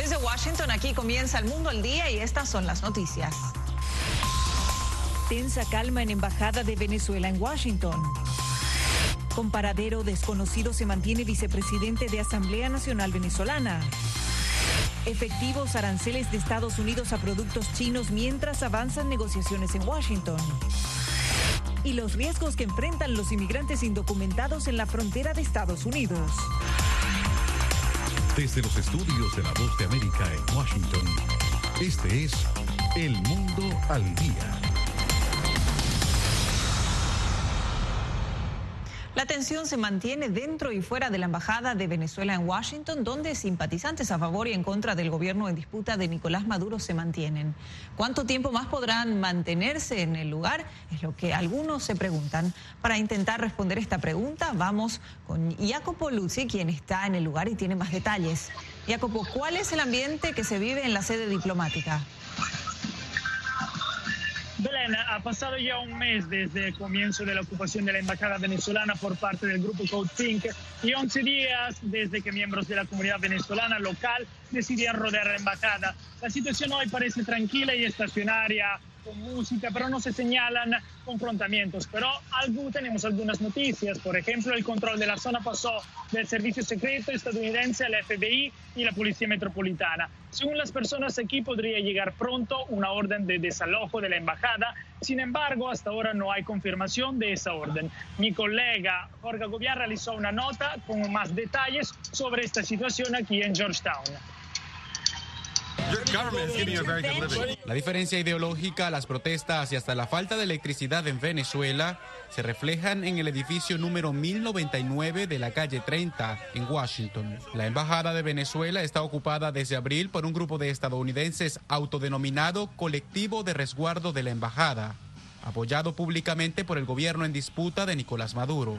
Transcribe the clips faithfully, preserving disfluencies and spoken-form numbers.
Desde Washington, aquí comienza El Mundo al Día y estas son las noticias. Tensa calma en Embajada de Venezuela en Washington. Con paradero desconocido se mantiene vicepresidente de Asamblea Nacional Venezolana. Efectivos aranceles de Estados Unidos a productos chinos mientras avanzan negociaciones en Washington. Y los riesgos que enfrentan los inmigrantes indocumentados en la frontera de Estados Unidos. Desde los estudios de La Voz de América en Washington, este es El Mundo al Día. La tensión se mantiene dentro y fuera de la Embajada de Venezuela en Washington, donde simpatizantes a favor y en contra del gobierno en disputa de Nicolás Maduro se mantienen. ¿Cuánto tiempo más podrán mantenerse en el lugar? Es lo que algunos se preguntan. Para intentar responder esta pregunta, vamos con Jacopo Luzzi, quien está en el lugar y tiene más detalles. Jacopo, ¿cuál es el ambiente que se vive en la sede diplomática? Belén, ha pasado ya un mes desde el comienzo de la ocupación de la embajada venezolana por parte del grupo Code Pink y once días desde que miembros de la comunidad venezolana local decidían rodear la embajada. La situación hoy parece tranquila y estacionaria, con música, pero no se señalan confrontamientos. Pero algo, tenemos algunas noticias. Por ejemplo, el control de la zona pasó del Servicio Secreto estadounidense al F B I y la Policía Metropolitana. Según las personas aquí, podría llegar pronto una orden de desalojo de la embajada. Sin embargo, hasta ahora no hay confirmación de esa orden. Mi colega Jorge Agobián realizó una nota con más detalles sobre esta situación aquí en Georgetown. La diferencia ideológica, las protestas y hasta la falta de electricidad en Venezuela se reflejan en el edificio número mil noventa y nueve de la calle treinta en Washington. La Embajada de Venezuela está ocupada desde abril por un grupo de estadounidenses autodenominado Colectivo de Resguardo de la Embajada, apoyado públicamente por el gobierno en disputa de Nicolás Maduro.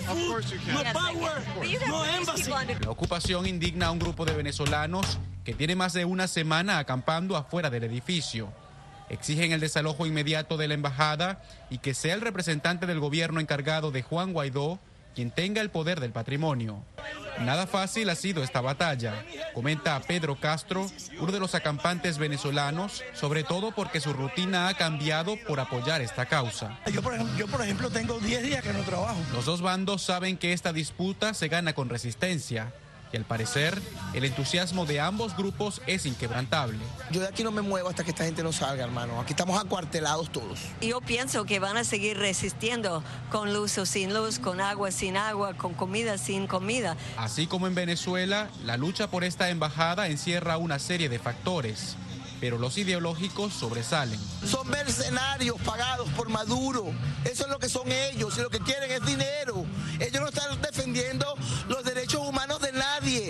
La ocupación indigna a un grupo de venezolanos que tiene más de una semana acampando afuera del edificio. Exigen el desalojo inmediato de la embajada y que sea el representante del gobierno encargado de Juan Guaidó quien tenga el poder del patrimonio. Nada fácil ha sido esta batalla, comenta Pedro Castro, uno de los acampantes venezolanos, sobre todo porque su rutina ha cambiado por apoyar esta causa. Yo, por ejemplo, yo, por ejemplo tengo diez días que no trabajo. Los dos bandos saben que esta disputa se gana con resistencia. Y al parecer, el entusiasmo de ambos grupos es inquebrantable. Yo de aquí no me muevo hasta que esta gente no salga, hermano. Aquí estamos acuartelados todos. Yo pienso que van a seguir resistiendo con luz o sin luz, con agua sin agua, con comida sin comida. Así como en Venezuela, la lucha por esta embajada encierra una serie de factores, pero los ideológicos sobresalen. Son mercenarios pagados por Maduro. Eso es lo que son ellos y lo que quieren es dinero. Ellos no están defendiendo los derechos humanos de nadie.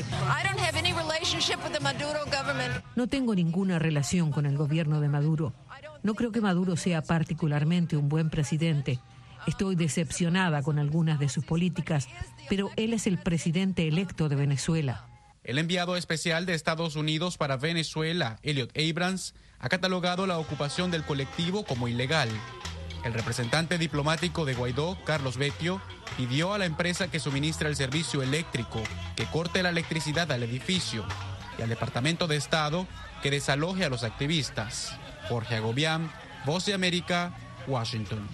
No tengo ninguna relación con el gobierno de Maduro. No creo que Maduro sea particularmente un buen presidente. Estoy decepcionada con algunas de sus políticas, pero él es el presidente electo de Venezuela. El enviado especial de Estados Unidos para Venezuela, Elliot Abrams, ha catalogado la ocupación del colectivo como ilegal. El representante diplomático de Guaidó, Carlos Betio, pidió a la empresa que suministra el servicio eléctrico que corte la electricidad al edificio y al Departamento de Estado que desaloje a los activistas. Jorge Agobián, Voz de América, Washington.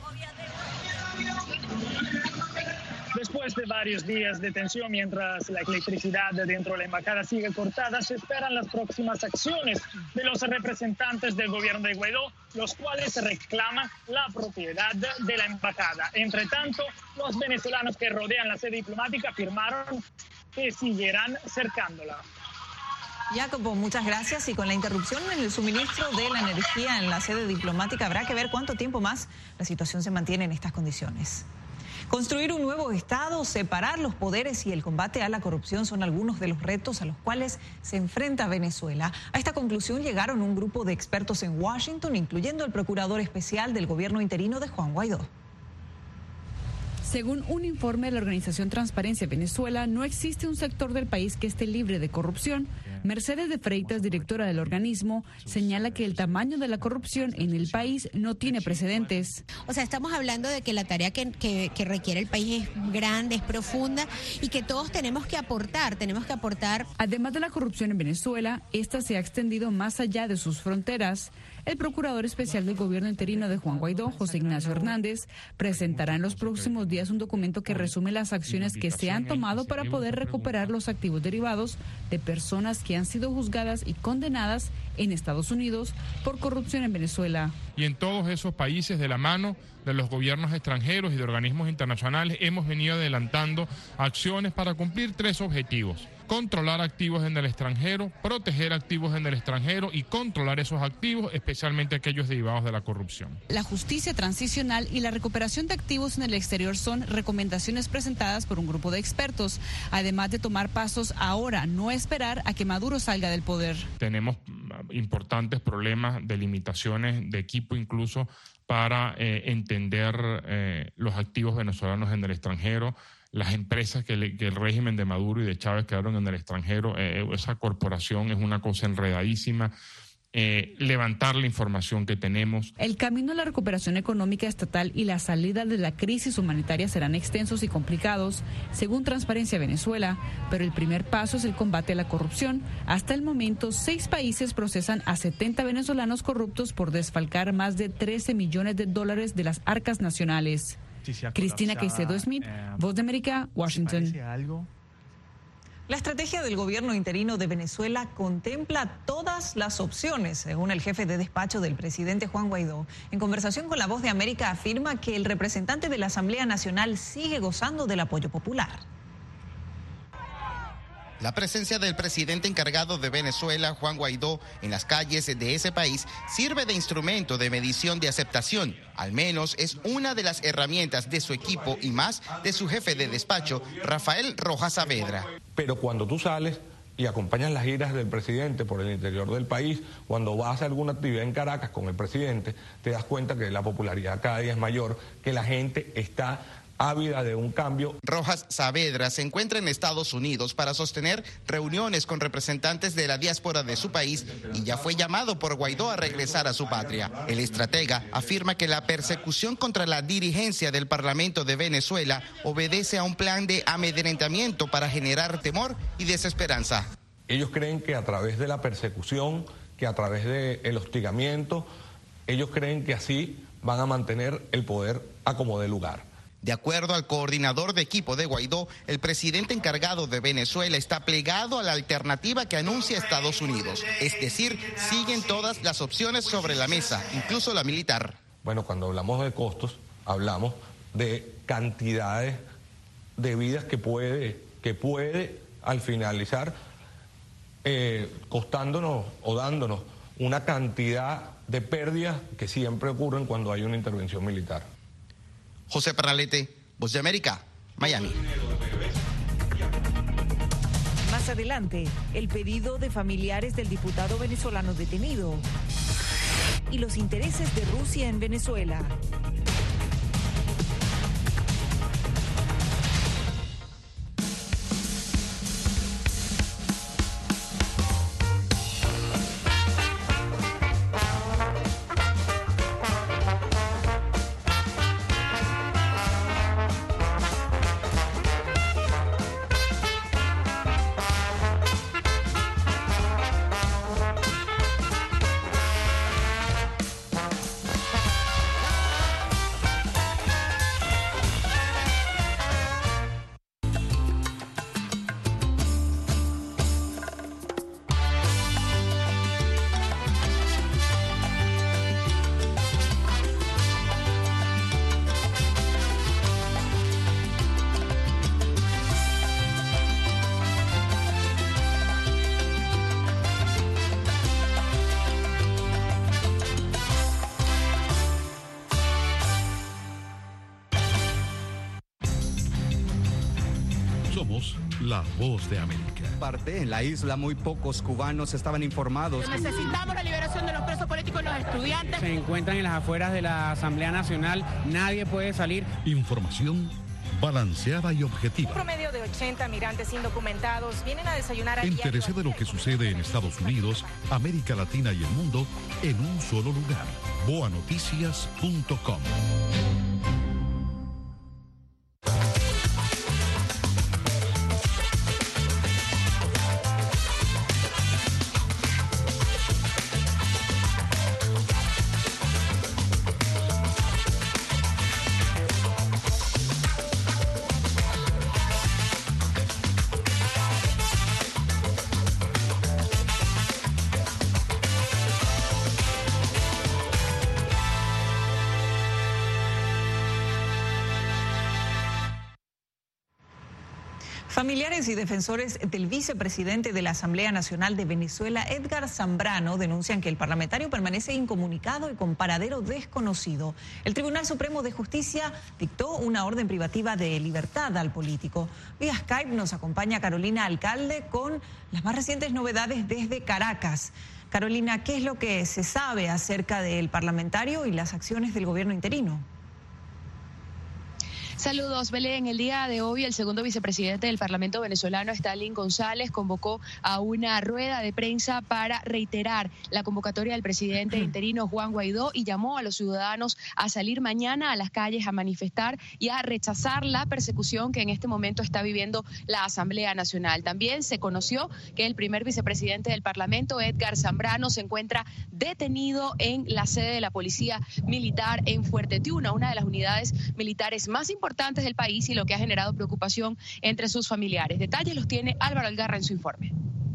Después de varios días de tensión, mientras la electricidad dentro de la embajada sigue cortada, se esperan las próximas acciones de los representantes del gobierno de Guaidó, los cuales reclaman la propiedad de la embajada. Entre tanto, los venezolanos que rodean la sede diplomática afirmaron que seguirán cercándola. Jacopo, muchas gracias. Y con la interrupción en el suministro de la energía en la sede diplomática, habrá que ver cuánto tiempo más la situación se mantiene en estas condiciones. Construir un nuevo Estado, separar los poderes y el combate a la corrupción son algunos de los retos a los cuales se enfrenta Venezuela. A esta conclusión llegaron un grupo de expertos en Washington, incluyendo el procurador especial del gobierno interino de Juan Guaidó. Según un informe de la organización Transparencia Venezuela, no existe un sector del país que esté libre de corrupción. Mercedes de Freitas, directora del organismo, señala que el tamaño de la corrupción en el país no tiene precedentes. O sea, estamos hablando de que la tarea que, que, que requiere el país es grande, es profunda y que todos tenemos que aportar, tenemos que aportar. Además de la corrupción en Venezuela, esta se ha extendido más allá de sus fronteras. El procurador especial del gobierno interino de Juan Guaidó, José Ignacio Hernández, presentará en los próximos días un documento que resume las acciones que se han tomado para poder recuperar los activos derivados de personas que han sido juzgadas y condenadas en Estados Unidos por corrupción en Venezuela. Y en todos esos países, de la mano de los gobiernos extranjeros y de organismos internacionales, hemos venido adelantando acciones para cumplir tres objetivos: controlar activos en el extranjero, proteger activos en el extranjero y controlar esos activos, especialmente aquellos derivados de la corrupción. La justicia transicional y la recuperación de activos en el exterior son recomendaciones presentadas por un grupo de expertos, además de tomar pasos ahora, no esperar a que Maduro salga del poder. Tenemos importantes problemas de limitaciones de equipo incluso para eh, entender eh, los activos venezolanos en el extranjero. Las empresas que, le, que el régimen de Maduro y de Chávez quedaron en el extranjero, eh, esa corporación es una cosa enredadísima. Eh, levantar la información que tenemos. El camino a la recuperación económica estatal y la salida de la crisis humanitaria serán extensos y complicados, según Transparencia Venezuela, pero el primer paso es el combate a la corrupción. Hasta el momento, seis países procesan a setenta venezolanos corruptos por desfalcar más de trece millones de dólares de las arcas nacionales. Cristina Caicedo Smith, eh, Voz de América, Washington. La estrategia del gobierno interino de Venezuela contempla todas las opciones, según el jefe de despacho del presidente Juan Guaidó. En conversación con La Voz de América afirma que el representante de la Asamblea Nacional sigue gozando del apoyo popular. La presencia del presidente encargado de Venezuela, Juan Guaidó, en las calles de ese país sirve de instrumento de medición de aceptación. Al menos es una de las herramientas de su equipo y más de su jefe de despacho, Rafael Rojas Saavedra. Pero cuando tú sales y acompañas las giras del presidente por el interior del país, cuando vas a alguna actividad en Caracas con el presidente, te das cuenta que la popularidad cada día es mayor, que la gente está ávida de un cambio. Rojas Saavedra se encuentra en Estados Unidos para sostener reuniones con representantes de la diáspora de su país y ya fue llamado por Guaidó a regresar a su patria. El estratega afirma que la persecución contra la dirigencia del Parlamento de Venezuela obedece a un plan de amedrentamiento para generar temor y desesperanza. Ellos creen que a través de la persecución, que a través del hostigamiento, ellos creen que así van a mantener el poder a como dé lugar. De acuerdo al coordinador de equipo de Guaidó, el presidente encargado de Venezuela está plegado a la alternativa que anuncia Estados Unidos. Es decir, siguen todas las opciones sobre la mesa, incluso la militar. Bueno, cuando hablamos de costos, hablamos de cantidades de vidas que puede, que puede al finalizar eh, costándonos o dándonos una cantidad de pérdidas que siempre ocurren cuando hay una intervención militar. José Pernalete, Voz de América, Miami. Más adelante, el pedido de familiares del diputado venezolano detenido y los intereses de Rusia en Venezuela. La Voz de América. Parte en la isla, muy pocos cubanos estaban informados. Necesitamos la liberación de los presos políticos y los estudiantes. Se encuentran en las afueras de la Asamblea Nacional, nadie puede salir. Información balanceada y objetiva. Un promedio de ochenta migrantes indocumentados vienen a desayunar a diario. Entérese de lo que sucede en Estados Unidos, América Latina y el mundo en un solo lugar. boa noticias punto com. Familiares y defensores del vicepresidente de la Asamblea Nacional de Venezuela, Edgar Zambrano, denuncian que el parlamentario permanece incomunicado y con paradero desconocido. El Tribunal Supremo de Justicia dictó una orden privativa de libertad al político. Vía Skype nos acompaña Carolina Alcalde con las más recientes novedades desde Caracas. Carolina, ¿qué es lo que se sabe acerca del parlamentario y las acciones del gobierno interino? Saludos, Belén. El día de hoy, el segundo vicepresidente del Parlamento venezolano, Stalin González, convocó a una rueda de prensa para reiterar la convocatoria del presidente interino Juan Guaidó y llamó a los ciudadanos a salir mañana a las calles a manifestar y a rechazar la persecución que en este momento está viviendo la Asamblea Nacional. También se conoció que el primer vicepresidente del Parlamento, Edgar Zambrano, se encuentra detenido en la sede de la Policía Militar en Fuerte Tiuna, una de las unidades militares más importantes del país y lo que ha generado preocupación entre sus familiares. Detalles los tiene Álvaro Algarra en su informe.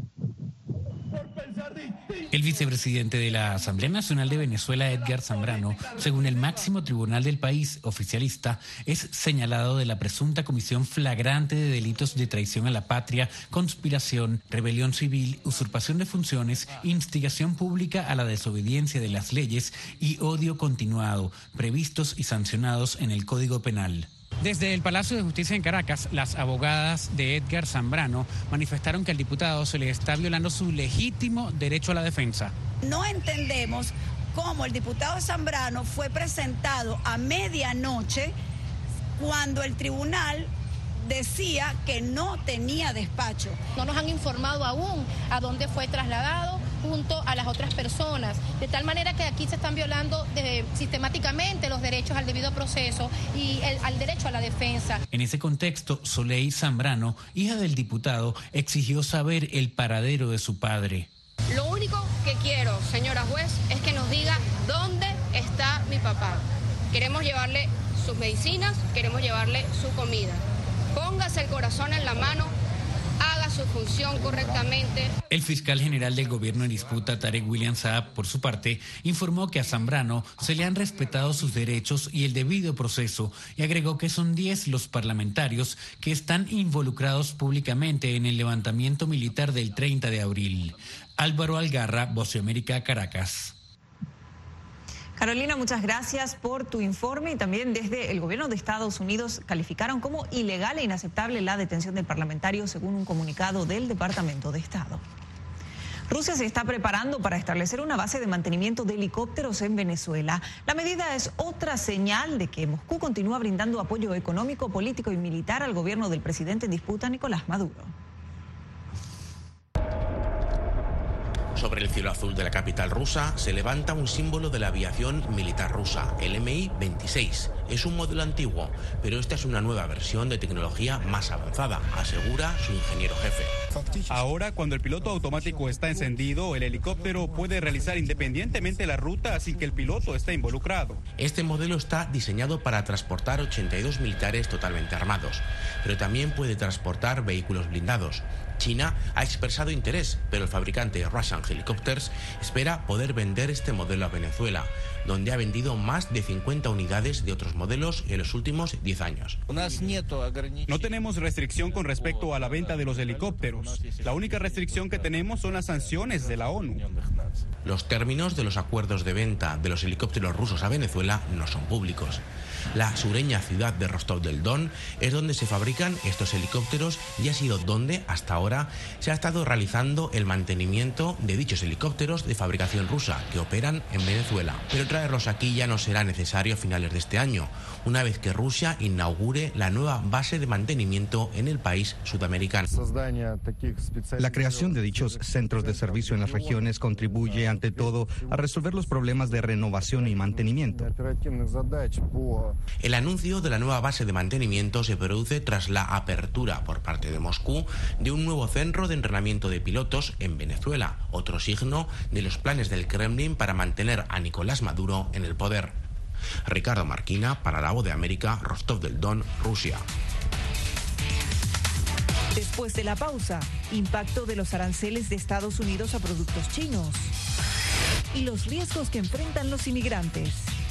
El vicepresidente de la Asamblea Nacional de Venezuela, Edgar Zambrano, según el máximo tribunal del país oficialista, es señalado de la presunta comisión flagrante de delitos de traición a la patria, conspiración, rebelión civil, usurpación de funciones, instigación pública a la desobediencia de las leyes y odio continuado, previstos y sancionados en el Código Penal. Desde el Palacio de Justicia en Caracas, las abogadas de Edgar Zambrano manifestaron que al diputado se le está violando su legítimo derecho a la defensa. No entendemos cómo el diputado Zambrano fue presentado a medianoche cuando el tribunal decía que no tenía despacho. No nos han informado aún a dónde fue trasladado junto a las otras personas, de tal manera que aquí se están violando de, sistemáticamente los derechos al debido proceso y el, al derecho a la defensa. En ese contexto, Soleil Zambrano, hija del diputado, exigió saber el paradero de su padre. Lo único que quiero, señora juez, es que nos diga dónde está mi papá. Queremos llevarle sus medicinas, queremos llevarle su comida. Póngase el corazón en la mano, haga su función correctamente. El fiscal general del gobierno en disputa, Tarek William Saab, por su parte, informó que a Zambrano se le han respetado sus derechos y el debido proceso y agregó que son diez los parlamentarios que están involucrados públicamente en el levantamiento militar del treinta de abril. Álvaro Algarra, Voz de América, Caracas. Carolina, muchas gracias por tu informe y también desde el gobierno de Estados Unidos calificaron como ilegal e inaceptable la detención del parlamentario según un comunicado del Departamento de Estado. Rusia se está preparando para establecer una base de mantenimiento de helicópteros en Venezuela. La medida es otra señal de que Moscú continúa brindando apoyo económico, político y militar al gobierno del presidente en disputa, Nicolás Maduro. Sobre el cielo azul de la capital rusa se levanta un símbolo de la aviación militar rusa, el M I veintiséis. Es un modelo antiguo, pero esta es una nueva versión de tecnología más avanzada, asegura su ingeniero jefe. Ahora, cuando el piloto automático está encendido, el helicóptero puede realizar independientemente la ruta sin que el piloto esté involucrado. Este modelo está diseñado para transportar ochenta y dos militares totalmente armados, pero también puede transportar vehículos blindados. China ha expresado interés, pero el fabricante Russian Helicopters espera poder vender este modelo a Venezuela, donde ha vendido más de cincuenta unidades de otros modelos en los últimos diez años. No tenemos restricción con respecto a la venta de los helicópteros. La única restricción que tenemos son las sanciones de la ONU. Los términos de los acuerdos de venta de los helicópteros rusos a Venezuela no son públicos. La sureña ciudad de Rostov del Don es donde se fabrican estos helicópteros y ha sido donde, hasta ahora, se ha estado realizando el mantenimiento de dichos helicópteros de fabricación rusa que operan en Venezuela. Pero traerlos aquí ya no será necesario a finales de este año, una vez que Rusia inaugure la nueva base de mantenimiento en el país sudamericano. La creación de dichos centros de servicio en las regiones contribuye, ante todo, a resolver los problemas de renovación y mantenimiento. El anuncio de la nueva base de mantenimiento se produce tras la apertura por parte de Moscú de un nuevo centro de entrenamiento de pilotos en Venezuela, otro signo de los planes del Kremlin para mantener a Nicolás Maduro en el poder. Ricardo Marquina, para La Voz de América, Rostov del Don, Rusia. Después de la pausa, impacto de los aranceles de Estados Unidos a productos chinos y los riesgos que enfrentan los inmigrantes.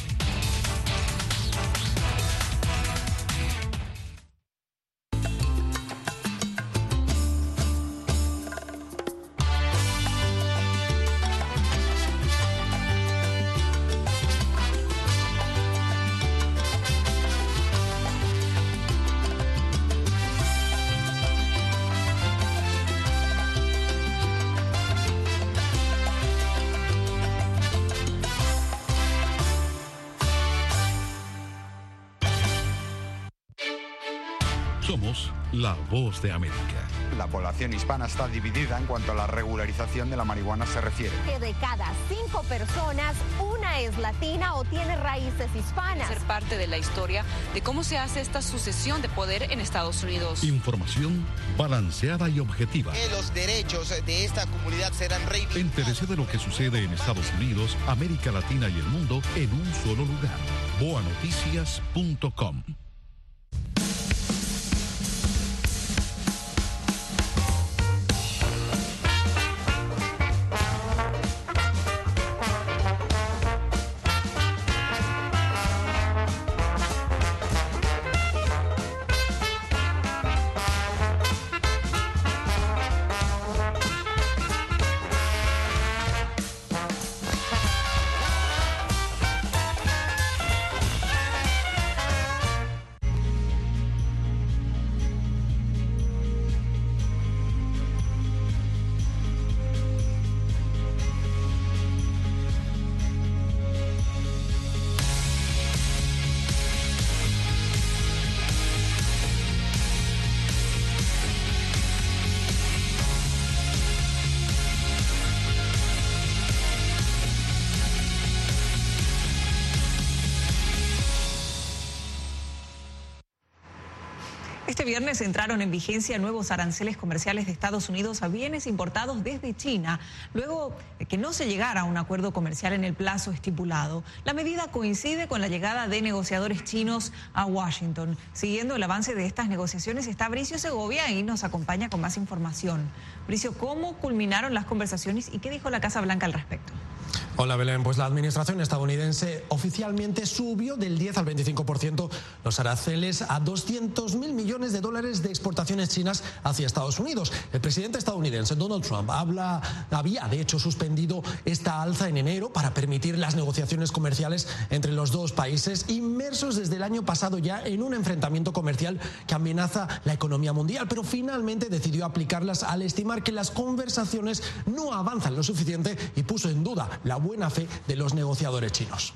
Somos La Voz de América. La población hispana está dividida en cuanto a la regularización de la marihuana se refiere. Que de cada cinco personas, una es latina o tiene raíces hispanas. Ser parte de la historia de cómo se hace esta sucesión de poder en Estados Unidos. Información balanceada y objetiva. Que los derechos de esta comunidad serán reivindicados. Entérese de lo que sucede en Estados Unidos, América Latina y el mundo en un solo lugar. boa noticias punto com. Este viernes entraron en vigencia nuevos aranceles comerciales de Estados Unidos a bienes importados desde China, luego de que no se llegara a un acuerdo comercial en el plazo estipulado. La medida coincide con la llegada de negociadores chinos a Washington. Siguiendo el avance de estas negociaciones está Bricio Segovia y nos acompaña con más información. Bricio, ¿cómo culminaron las conversaciones y qué dijo la Casa Blanca al respecto? Hola Belén, pues la administración estadounidense oficialmente subió del diez al veinticinco por ciento los aranceles a doscientos mil millones de dólares de exportaciones chinas hacia Estados Unidos. El presidente estadounidense Donald Trump habla, había de hecho suspendido esta alza en enero para permitir las negociaciones comerciales entre los dos países, inmersos desde el año pasado ya en un enfrentamiento comercial que amenaza la economía mundial, pero finalmente decidió aplicarlas al estimar que las conversaciones no avanzan lo suficiente y puso en duda la buena fe de los negociadores chinos.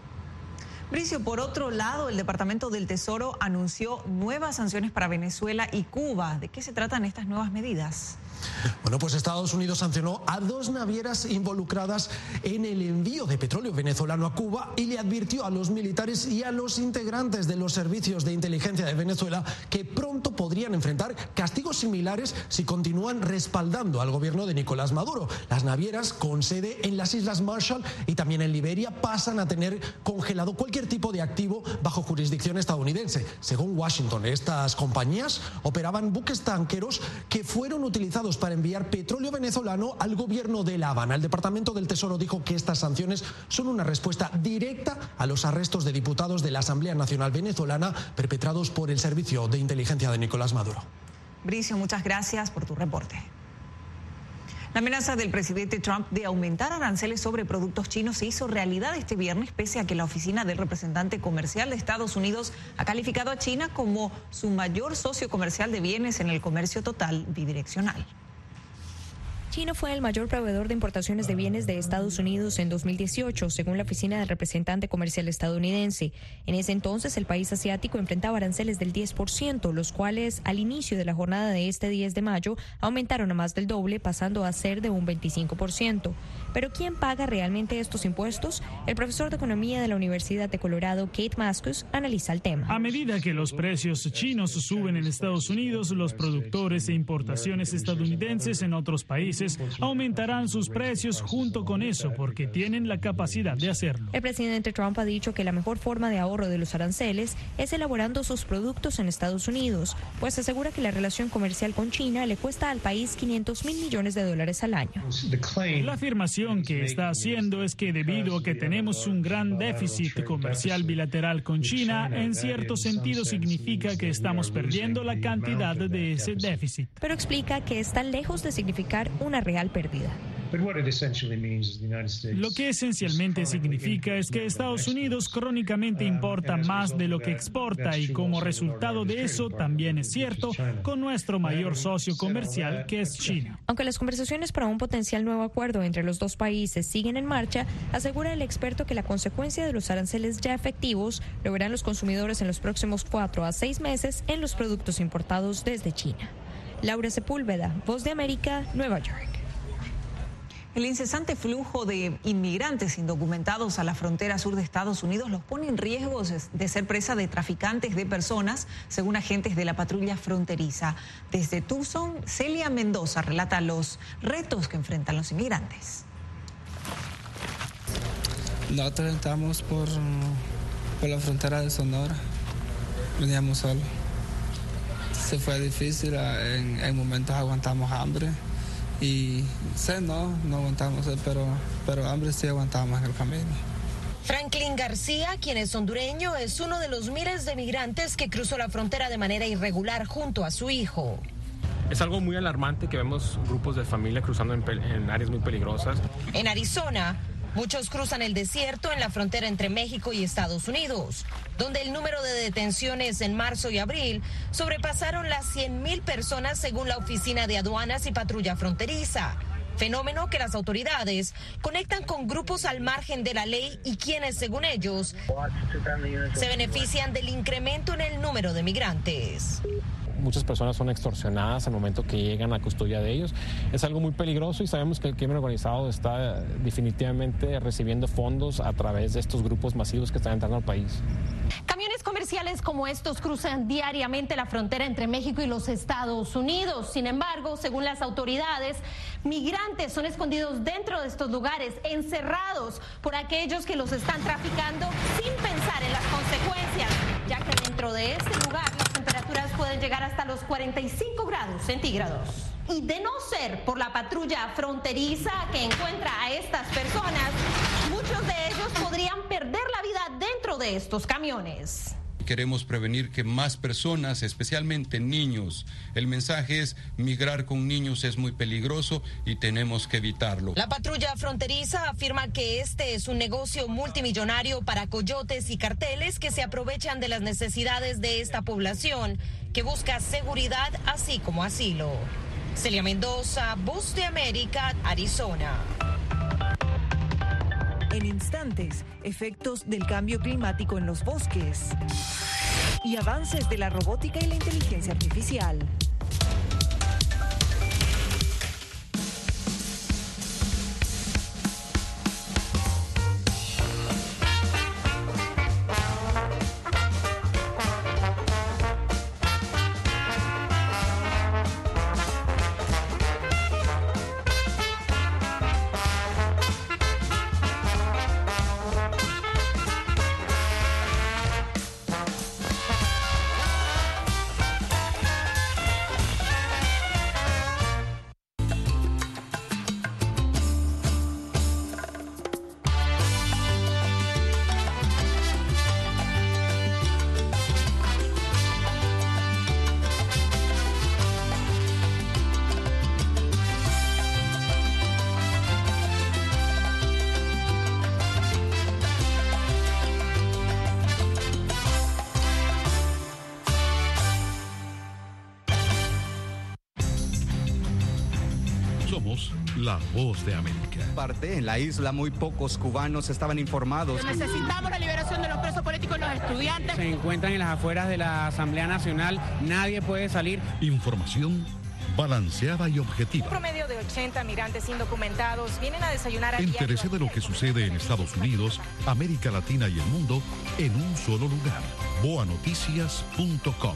Bricio, por otro lado, el Departamento del Tesoro anunció nuevas sanciones para Venezuela y Cuba. ¿De qué se tratan estas nuevas medidas? Bueno, pues Estados Unidos sancionó a dos navieras involucradas en el envío de petróleo venezolano a Cuba y le advirtió a los militares y a los integrantes de los servicios de inteligencia de Venezuela que pronto podrían enfrentar castigos similares si continúan respaldando al gobierno de Nicolás Maduro. Las navieras con sede en las Islas Marshall y también en Liberia pasan a tener congelado cualquier tipo de activo bajo jurisdicción estadounidense. Según Washington, estas compañías operaban buques tanqueros que fueron utilizados para enviar petróleo venezolano al gobierno de La Habana. El Departamento del Tesoro dijo que estas sanciones son una respuesta directa a los arrestos de diputados de la Asamblea Nacional Venezolana perpetrados por el Servicio de Inteligencia de Nicolás Maduro. Bricio, muchas gracias por tu reporte. La amenaza del presidente Trump de aumentar aranceles sobre productos chinos se hizo realidad este viernes, pese a que la oficina del representante comercial de Estados Unidos ha calificado a China como su mayor socio comercial de bienes en el comercio total bidireccional. China fue el mayor proveedor de importaciones de bienes de Estados Unidos en dos mil dieciocho, según la oficina del representante comercial estadounidense. En ese entonces, el país asiático enfrentaba aranceles del diez por ciento, los cuales, al inicio de la jornada de este diez de mayo, aumentaron a más del doble, pasando a ser de un veinticinco por ciento. ¿Pero quién paga realmente estos impuestos? El profesor de Economía de la Universidad de Colorado, Kate Maskus, analiza el tema. A medida que los precios chinos suben en Estados Unidos, los productores e importaciones estadounidenses en otros países aumentarán sus precios junto con eso, porque tienen la capacidad de hacerlo. El presidente Trump ha dicho que la mejor forma de ahorro de los aranceles es elaborando sus productos en Estados Unidos, pues asegura que la relación comercial con China le cuesta al país quinientos mil millones de dólares al año. La afirmación que está haciendo es que debido a que tenemos un gran déficit comercial bilateral con China, en cierto sentido significa que estamos perdiendo la cantidad de ese déficit. Pero explica que está lejos de significar un una real pérdida. Lo que esencialmente significa es que Estados Unidos crónicamente importa más de lo que exporta y como resultado de eso también es cierto con nuestro mayor socio comercial, que es China. Aunque las conversaciones para un potencial nuevo acuerdo entre los dos países siguen en marcha, asegura el experto que la consecuencia de los aranceles ya efectivos lo verán los consumidores en los próximos cuatro a seis meses en los productos importados desde China. Laura Sepúlveda, Voz de América, Nueva York. El incesante flujo de inmigrantes indocumentados a la frontera sur de Estados Unidos los pone en riesgo de ser presa de traficantes de personas, según agentes de la patrulla fronteriza. Desde Tucson, Celia Mendoza relata los retos que enfrentan los inmigrantes. Nosotros estamos por, por la frontera de Sonora. Veníamos solos. Se fue difícil, en, en momentos aguantamos hambre y sed no, no aguantamos sed, pero, pero hambre sí aguantamos en el camino. Franklin García, quien es hondureño, es uno de los miles de migrantes que cruzó la frontera de manera irregular junto a su hijo. Es algo muy alarmante que vemos grupos de familia cruzando en, en áreas muy peligrosas. En Arizona, muchos cruzan el desierto en la frontera entre México y Estados Unidos, donde el número de detenciones en marzo y abril sobrepasaron las cien mil personas según la Oficina de Aduanas y Patrulla Fronteriza. Fenómeno que las autoridades conectan con grupos al margen de la ley y quienes, según ellos, se benefician del incremento en el número de migrantes. Muchas personas son extorsionadas al momento que llegan a custodia de ellos. Es algo muy peligroso y sabemos que el crimen organizado está definitivamente recibiendo fondos a través de estos grupos masivos que están entrando al país. Camiones comerciales como estos cruzan diariamente la frontera entre México y los Estados Unidos. Sin embargo, según las autoridades, migrantes son escondidos dentro de estos lugares, encerrados por aquellos que los están traficando sin pensar en las consecuencias, ya que dentro de este lugar las temperaturas pueden llegar hasta los cuarenta y cinco grados centígrados. Y de no ser por la patrulla fronteriza que encuentra a estas personas, muchos de ellos podrían perder la vida dentro de estos camiones. Queremos prevenir que más personas, especialmente niños, el mensaje es: migrar con niños es muy peligroso y tenemos que evitarlo. La patrulla fronteriza afirma que este es un negocio multimillonario para coyotes y carteles que se aprovechan de las necesidades de esta población, que busca seguridad así como asilo. Celia Mendoza, Voz de América, Arizona. En instantes, efectos del cambio climático en los bosques y avances de la robótica y la inteligencia artificial. La Voz de América. Parte en la isla, muy pocos cubanos estaban informados. Necesitamos la liberación de los presos políticos y los estudiantes. Se encuentran en las afueras de la Asamblea Nacional. Nadie puede salir. Información balanceada y objetiva. Un promedio de ochenta migrantes indocumentados vienen a desayunar a Entérese de lo que sucede en Estados Unidos, América Latina y el mundo en un solo lugar. boa noticias punto com.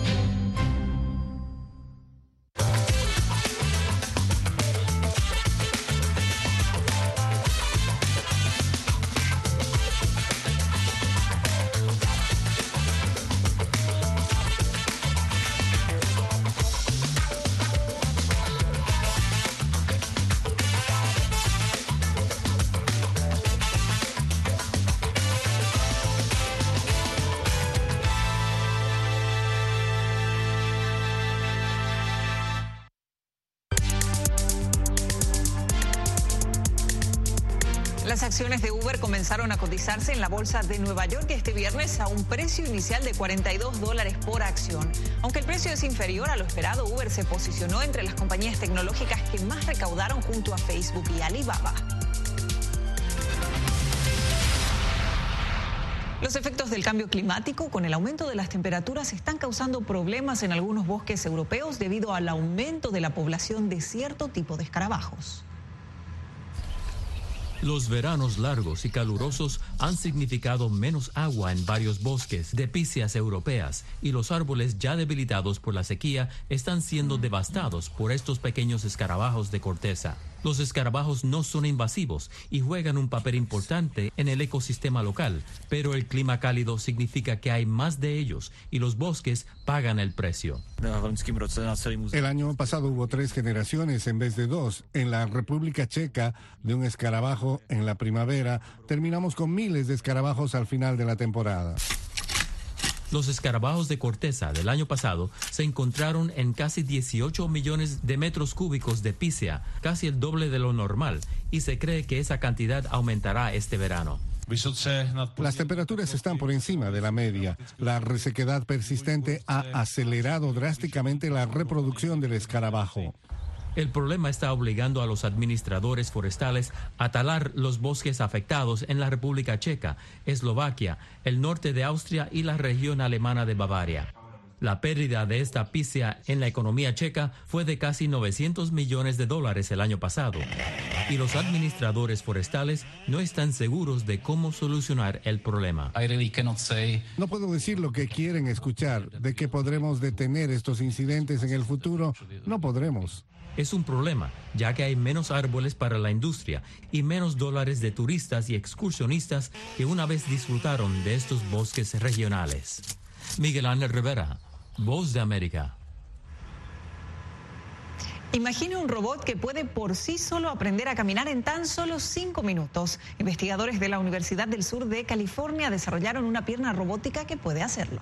Las acciones de Uber comenzaron a cotizarse en la bolsa de Nueva York este viernes a un precio inicial de cuarenta y dos dólares por acción. Aunque el precio es inferior a lo esperado, Uber se posicionó entre las compañías tecnológicas que más recaudaron junto a Facebook y Alibaba. Los efectos del cambio climático con el aumento de las temperaturas están causando problemas en algunos bosques europeos debido al aumento de la población de cierto tipo de escarabajos. Los veranos largos y calurosos han significado menos agua en varios bosques de píceas europeas y los árboles ya debilitados por la sequía están siendo devastados por estos pequeños escarabajos de corteza. Los escarabajos no son invasivos y juegan un papel importante en el ecosistema local, pero el clima cálido significa que hay más de ellos y los bosques pagan el precio. El año pasado hubo tres generaciones en vez de dos. En la República Checa, de un escarabajo en la primavera, terminamos con miles de escarabajos al final de la temporada. Los escarabajos de corteza del año pasado se encontraron en casi dieciocho millones de metros cúbicos de pícea, casi el doble de lo normal, y se cree que esa cantidad aumentará este verano. Las temperaturas están por encima de la media. La resequedad persistente ha acelerado drásticamente la reproducción del escarabajo. El problema está obligando a los administradores forestales a talar los bosques afectados en la República Checa, Eslovaquia, el norte de Austria y la región alemana de Bavaria. La pérdida de esta pícea en la economía checa fue de casi novecientos millones de dólares el año pasado. Y los administradores forestales no están seguros de cómo solucionar el problema. No puedo decir lo que quieren escuchar. De que podremos detener estos incidentes en el futuro, no podremos. Es un problema, ya que hay menos árboles para la industria y menos dólares de turistas y excursionistas que una vez disfrutaron de estos bosques regionales. Miguel Ángel Rivera, Voz de América. Imagine un robot que puede por sí solo aprender a caminar en tan solo cinco minutos. Investigadores de la Universidad del Sur de California desarrollaron una pierna robótica que puede hacerlo.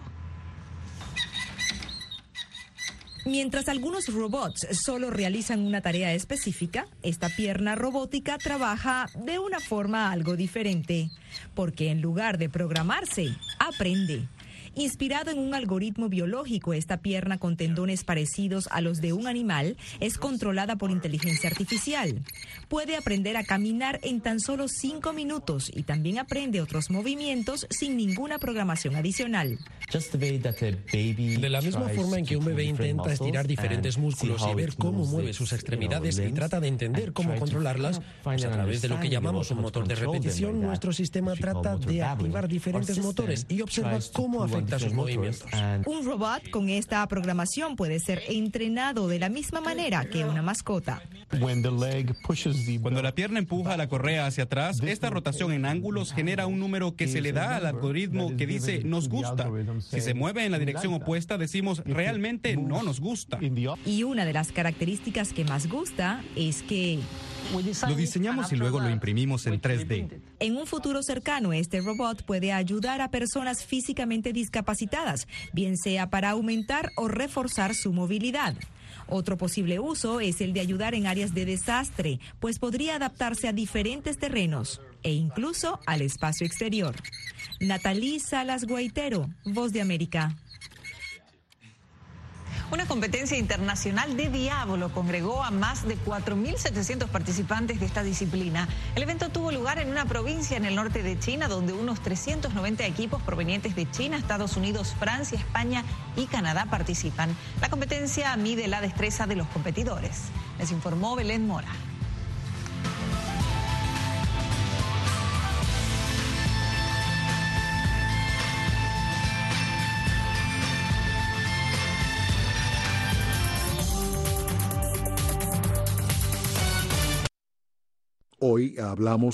Mientras algunos robots solo realizan una tarea específica, esta pierna robótica trabaja de una forma algo diferente, porque en lugar de programarse, aprende. Inspirado en un algoritmo biológico, esta pierna con tendones parecidos a los de un animal es controlada por inteligencia artificial. Puede aprender a caminar en tan solo cinco minutos y también aprende otros movimientos sin ninguna programación adicional. De la misma forma en que un bebé intenta estirar diferentes músculos y ver cómo mueve sus extremidades y trata de entender cómo controlarlas, pues a través de lo que llamamos un motor de repetición, nuestro sistema trata de activar diferentes motores y observa cómo afecta sus movimientos. Un robot con esta programación puede ser entrenado de la misma manera que una mascota. Cuando la pierna empuja la correa hacia atrás, esta rotación en ángulos genera un número que se le da al algoritmo que dice nos gusta. Si se mueve en la dirección opuesta, decimos realmente no nos gusta. Y una de las características que más gusta es que lo diseñamos y luego lo imprimimos en tres D. En un futuro cercano, este robot puede ayudar a personas físicamente discapacitadas, bien sea para aumentar o reforzar su movilidad. Otro posible uso es el de ayudar en áreas de desastre, pues podría adaptarse a diferentes terrenos e incluso al espacio exterior. Natalie Salas Guaitero, Voz de América. Una competencia internacional de diablo congregó a más de cuatro mil setecientos participantes de esta disciplina. El evento tuvo lugar en una provincia en el norte de China, donde unos trescientos noventa equipos provenientes de China, Estados Unidos, Francia, España y Canadá participan. La competencia mide la destreza de los competidores. Les informó Belén Mora. Hoy hablamos